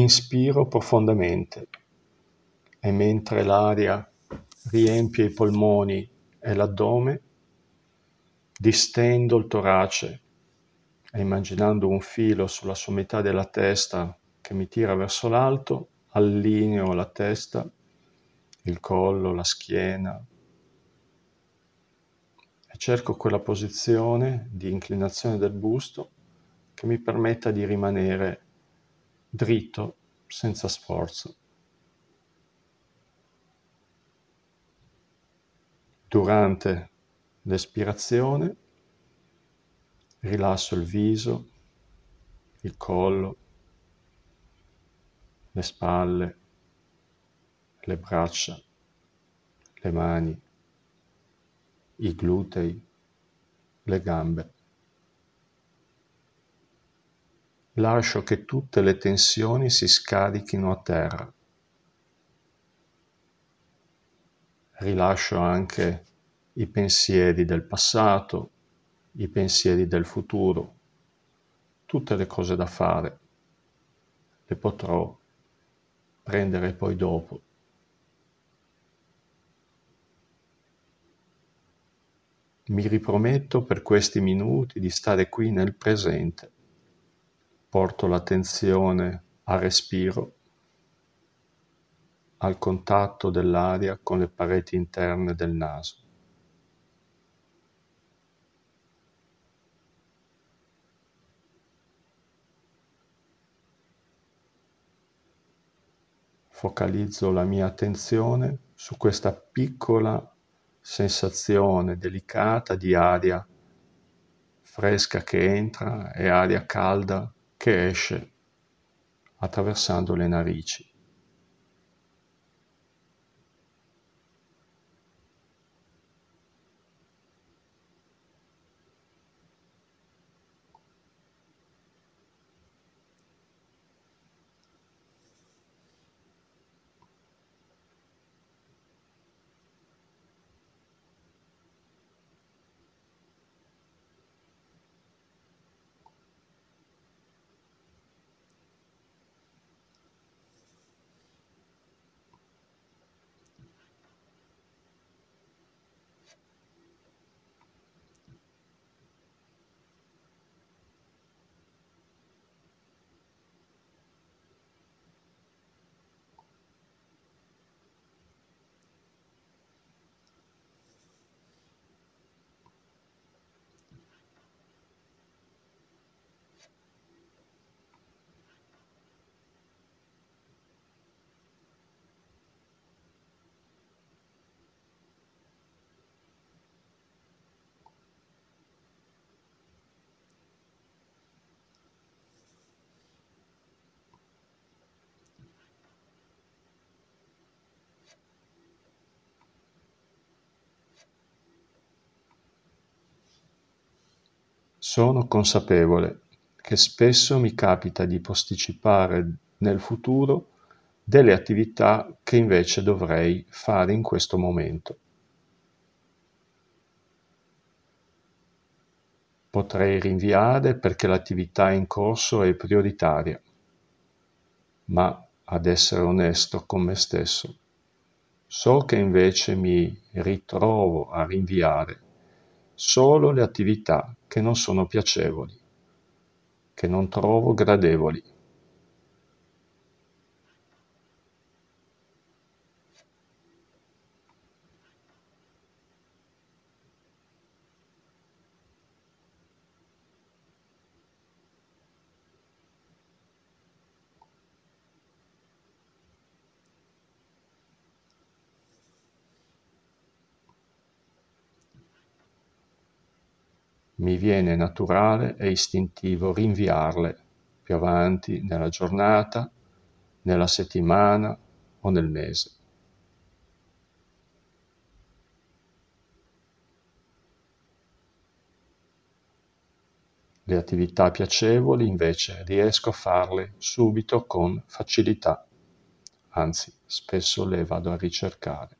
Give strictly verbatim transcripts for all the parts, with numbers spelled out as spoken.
Inspiro profondamente e mentre l'aria riempie i polmoni e l'addome, distendo il torace e immaginando un filo sulla sommità della testa che mi tira verso l'alto, allineo la testa, il collo, la schiena e cerco quella posizione di inclinazione del busto che mi permetta di rimanere dritto senza sforzo. Durante l'espirazione rilasso il viso, il collo, le spalle, le braccia, le mani, i glutei, le gambe. Lascio che tutte le tensioni si scarichino a terra. Rilascio anche i pensieri del passato, i pensieri del futuro, tutte le cose da fare. Le potrò prendere poi dopo. Mi riprometto per questi minuti di stare qui nel presente. Porto l'attenzione al respiro, al contatto dell'aria con le pareti interne del naso. Focalizzo la mia attenzione su questa piccola sensazione delicata di aria fresca che entra e aria calda che esce attraversando le narici. Sono consapevole che spesso mi capita di posticipare nel futuro delle attività che invece dovrei fare in questo momento. Potrei rinviare perché l'attività in corso è prioritaria, ma ad essere onesto con me stesso, so che invece mi ritrovo a rinviare solo le attività che non sono piacevoli, che non trovo gradevoli. Mi viene naturale e istintivo rinviarle più avanti nella giornata, nella settimana o nel mese. Le attività piacevoli invece riesco a farle subito con facilità, anzi spesso le vado a ricercare.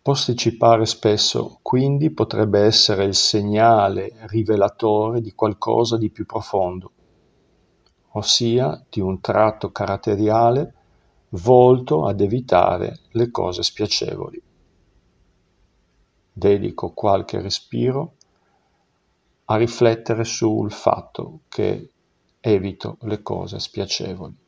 Posticipare spesso, quindi, potrebbe essere il segnale rivelatore di qualcosa di più profondo, ossia di un tratto caratteriale volto ad evitare le cose spiacevoli. Dedico qualche respiro a riflettere sul fatto che evito le cose spiacevoli.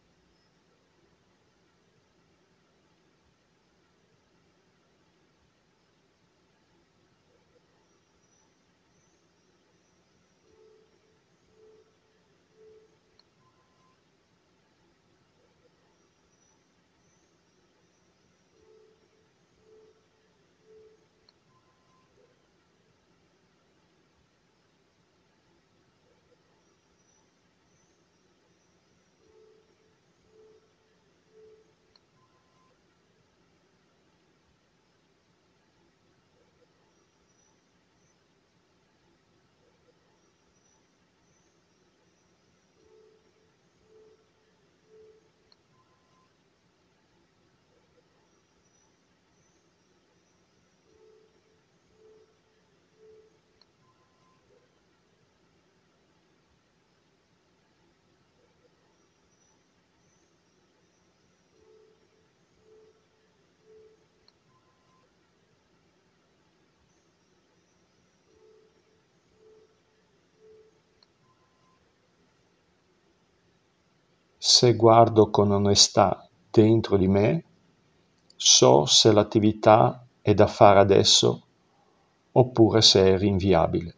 Se guardo con onestà dentro di me, so se l'attività è da fare adesso oppure se è rinviabile.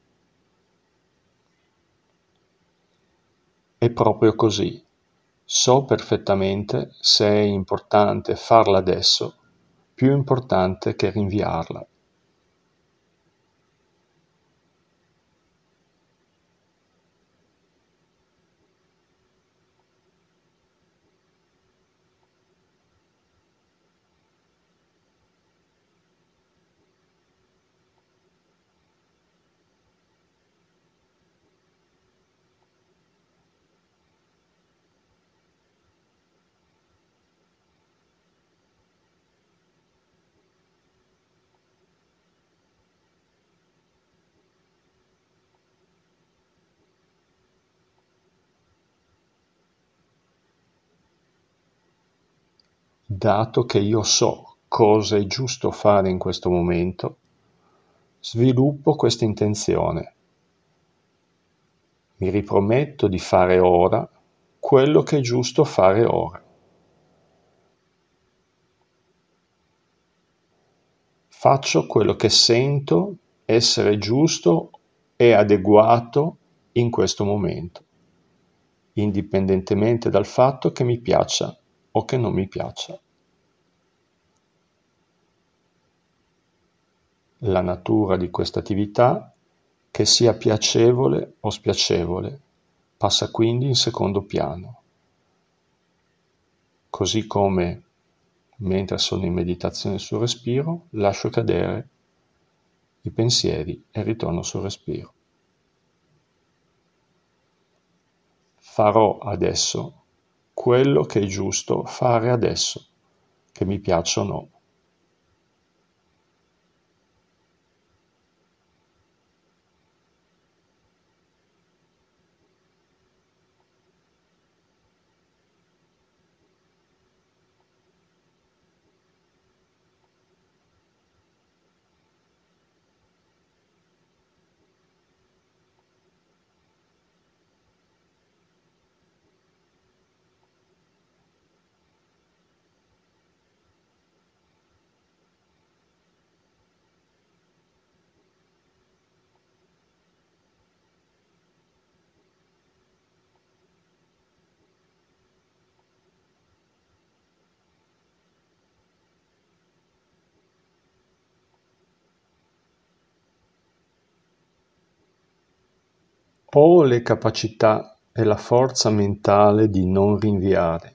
È proprio così. So perfettamente se è importante farla adesso, più importante che rinviarla. Dato che io so cosa è giusto fare in questo momento, sviluppo questa intenzione. Mi riprometto di fare ora quello che è giusto fare ora. Faccio quello che sento essere giusto e adeguato in questo momento, indipendentemente dal fatto che mi piaccia o che non mi piaccia. La natura di questa attività, che sia piacevole o spiacevole, passa quindi in secondo piano, così come mentre sono in meditazione sul respiro, lascio cadere i pensieri e ritorno sul respiro. Farò adesso quello che è giusto fare adesso, che mi piaccia o no. Ho le capacità e la forza mentale di non rinviare.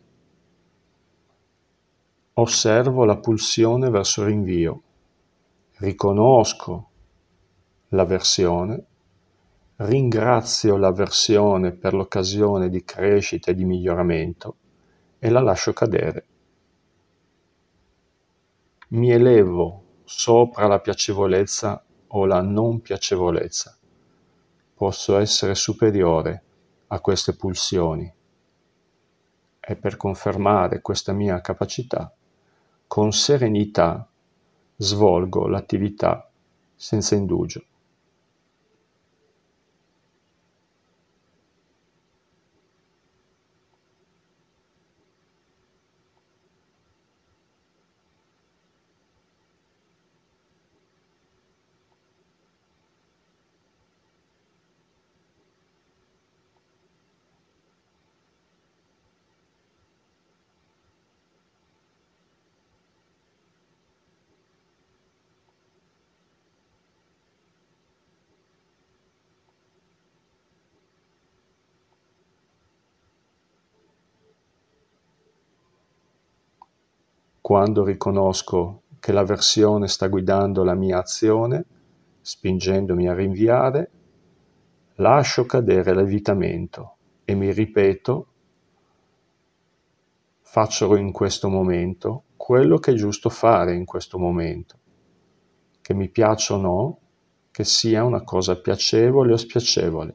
Osservo la pulsione verso il rinvio, riconosco l'avversione, ringrazio l'avversione per l'occasione di crescita e di miglioramento e la lascio cadere. Mi elevo sopra la piacevolezza o la non piacevolezza. Posso essere superiore a queste pulsioni e per confermare questa mia capacità, con serenità svolgo l'attività senza indugio. Quando riconosco che l'avversione sta guidando la mia azione, spingendomi a rinviare, lascio cadere l'evitamento e mi ripeto: faccio in questo momento quello che è giusto fare in questo momento, che mi piaccia o no, che sia una cosa piacevole o spiacevole.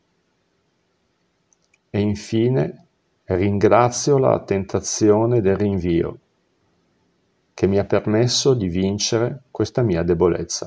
E infine ringrazio la tentazione del rinvio, che mi ha permesso di vincere questa mia debolezza.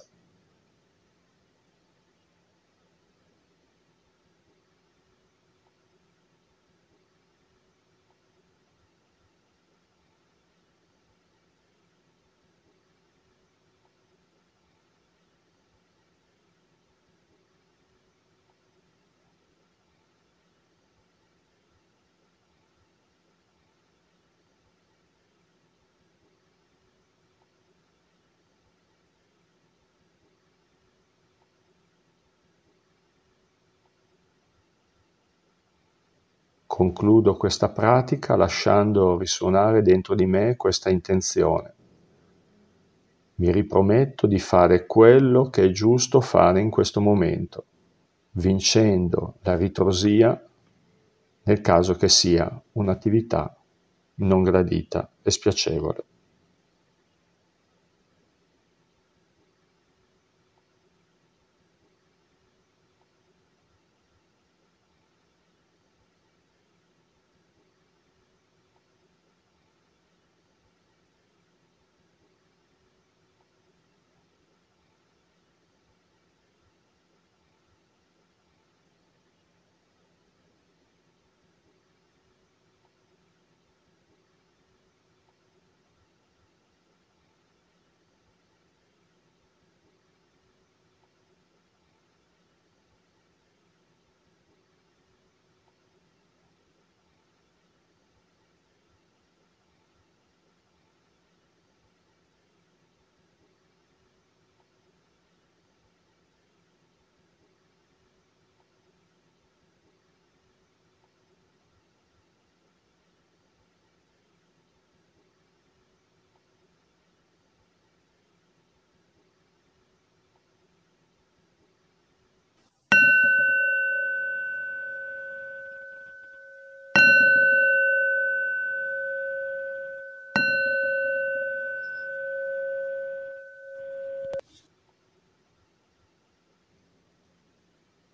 Concludo questa pratica lasciando risuonare dentro di me questa intenzione. Mi riprometto di fare quello che è giusto fare in questo momento, vincendo la ritrosia nel caso che sia un'attività non gradita e spiacevole.